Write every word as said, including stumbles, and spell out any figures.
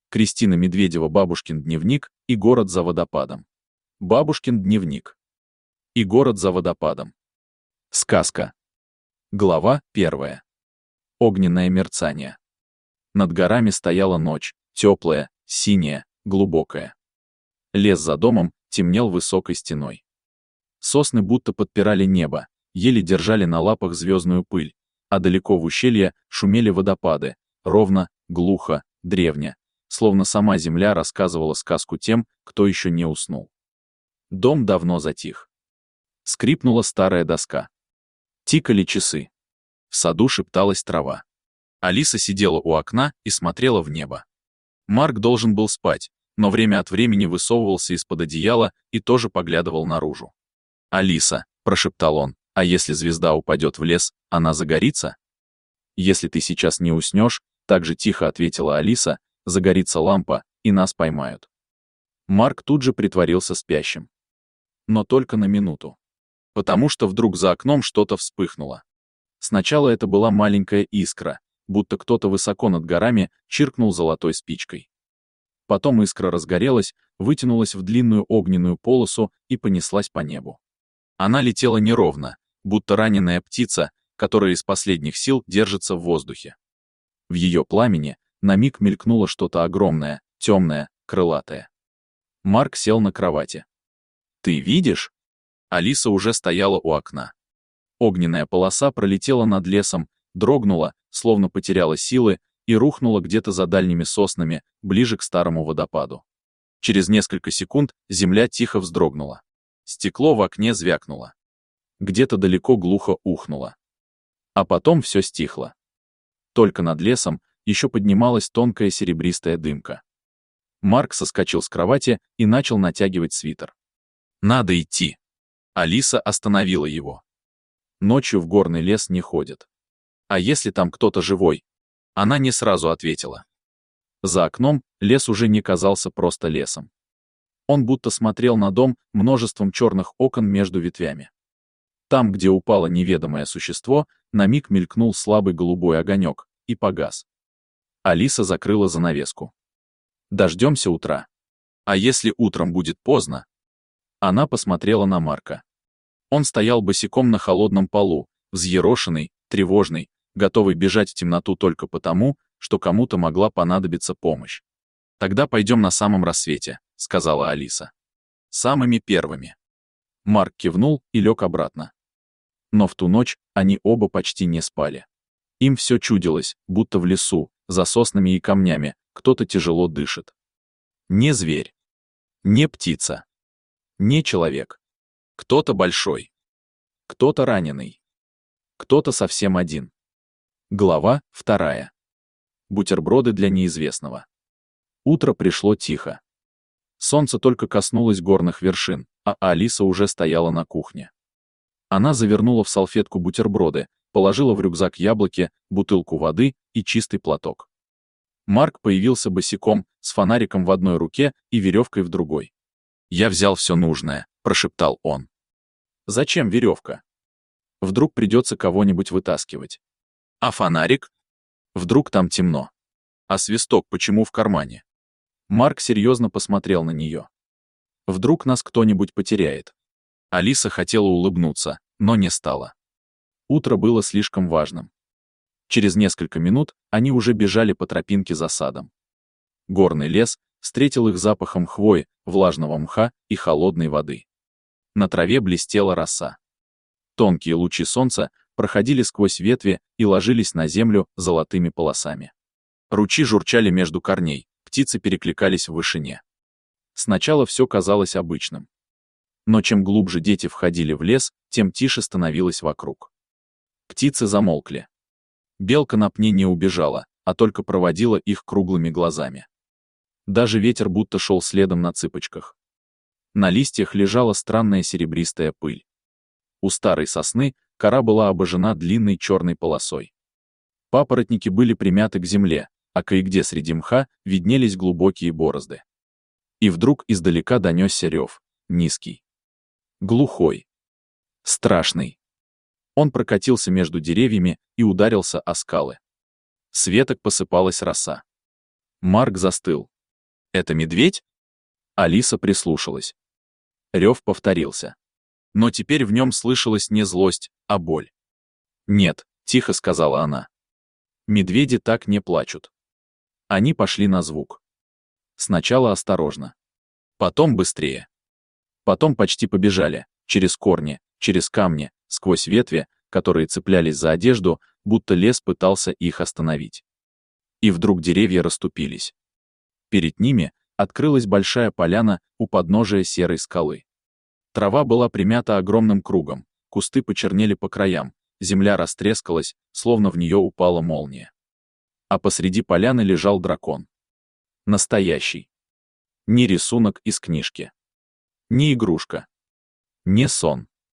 Кристина Медведева, бабушкин дневник и город за водопадом. Бабушкин дневник и город за водопадом. Сказка. Глава первая. Огненное мерцание. Над горами стояла ночь, теплая, синяя, глубокая. Лес за домом темнел высокой стеной. Сосны будто подпирали небо, еле держали на лапах звездную пыль, а далеко в ущелье шумели водопады, ровно, глухо, древне, словно сама земля рассказывала сказку тем, кто еще не уснул. Дом давно затих. Скрипнула старая доска. Тикали часы. В саду шепталась трава. Алиса сидела у окна и смотрела в небо. Марк должен был спать, но время от времени высовывался из-под одеяла и тоже поглядывал наружу. «Алиса», — прошептал он, — «а если звезда упадет в лес, она загорится?» «Если ты сейчас не уснешь», — так же тихо ответила Алиса, — «загорится лампа, и нас поймают». Марк тут же притворился спящим. Но только на минуту. Потому что вдруг за окном что-то вспыхнуло. Сначала это была маленькая искра, будто кто-то высоко над горами чиркнул золотой спичкой. Потом искра разгорелась, вытянулась в длинную огненную полосу и понеслась по небу. Она летела неровно, будто раненая птица, которая из последних сил держится в воздухе. В ее пламени на миг мелькнуло что-то огромное, темное, крылатое. Марк сел на кровати. «Ты видишь?» Алиса уже стояла у окна. Огненная полоса пролетела над лесом, дрогнула, словно потеряла силы, и рухнула где-то за дальними соснами, ближе к старому водопаду. Через несколько секунд земля тихо вздрогнула. Стекло в окне звякнуло. Где-то далеко глухо ухнуло. А потом все стихло. Только над лесом еще поднималась тонкая серебристая дымка. Марк соскочил с кровати и начал натягивать свитер. «Надо идти». Алиса остановила его. «Ночью в горный лес не ходят. А если там кто-то живой?» Она не сразу ответила. За окном лес уже не казался просто лесом. Он будто смотрел на дом множеством черных окон между ветвями. Там, где упало неведомое существо, на миг мелькнул слабый голубой огонек и погас. Алиса закрыла занавеску. «Дождемся утра. А если утром будет поздно?» Она посмотрела на Марка. Он стоял босиком на холодном полу, взъерошенный, тревожный, готовый бежать в темноту только потому, что кому-то могла понадобиться помощь. «Тогда пойдем на самом рассвете», — сказала Алиса. «Самыми первыми». Марк кивнул и лег обратно. Но в ту ночь они оба почти не спали. Им все чудилось, будто в лесу, за соснами и камнями, кто-то тяжело дышит. Не зверь. Не птица. Не человек. Кто-то большой. Кто-то раненый. Кто-то совсем один. Глава вторая. Бутерброды для неизвестного. Утро пришло тихо. Солнце только коснулось горных вершин, а Алиса уже стояла на кухне. Она завернула в салфетку бутерброды, положила в рюкзак яблоки, бутылку воды и чистый платок. Марк появился босиком, с фонариком в одной руке и веревкой в другой. «Я взял все нужное», — прошептал он. «Зачем веревка? Вдруг придется кого-нибудь вытаскивать. А фонарик? Вдруг там темно. А свисток почему в кармане?» Марк серьезно посмотрел на нее. «Вдруг нас кто-нибудь потеряет?» Алиса хотела улыбнуться, но не стала. Утро было слишком важным. Через несколько минут они уже бежали по тропинке за садом. Горный лес встретил их запахом хвои, влажного мха и холодной воды. На траве блестела роса. Тонкие лучи солнца проходили сквозь ветви и ложились на землю золотыми полосами. Ручьи журчали между корней, птицы перекликались в вышине. Сначала все казалось обычным. Но чем глубже дети входили в лес, тем тише становилось вокруг. Птицы замолкли. Белка на пне не убежала, а только проводила их круглыми глазами. Даже ветер будто шел следом на цыпочках. На листьях лежала странная серебристая пыль. У старой сосны кора была обожжена длинной черной полосой. Папоротники были примяты к земле, а кое-где среди мха виднелись глубокие борозды. И вдруг издалека донесся рев, низкий, глухой, страшный. Он прокатился между деревьями и ударился о скалы. С веток посыпалась роса. Марк застыл, Это медведь? Алиса прислушалась. Рев повторился. Но теперь в нем слышалась не злость, а боль. «Нет», — тихо сказала она. «Медведи так не плачут». Они пошли на звук. Сначала осторожно. Потом быстрее. Потом почти побежали, через корни, через камни, сквозь ветви, которые цеплялись за одежду, будто лес пытался их остановить. И вдруг деревья расступились. Перед ними открылась большая поляна у подножия серой скалы. Трава была примята огромным кругом, кусты почернели по краям, земля растрескалась, словно в нее упала молния. А посреди поляны лежал дракон. Настоящий. Не рисунок из книжки. Не игрушка. Не сон.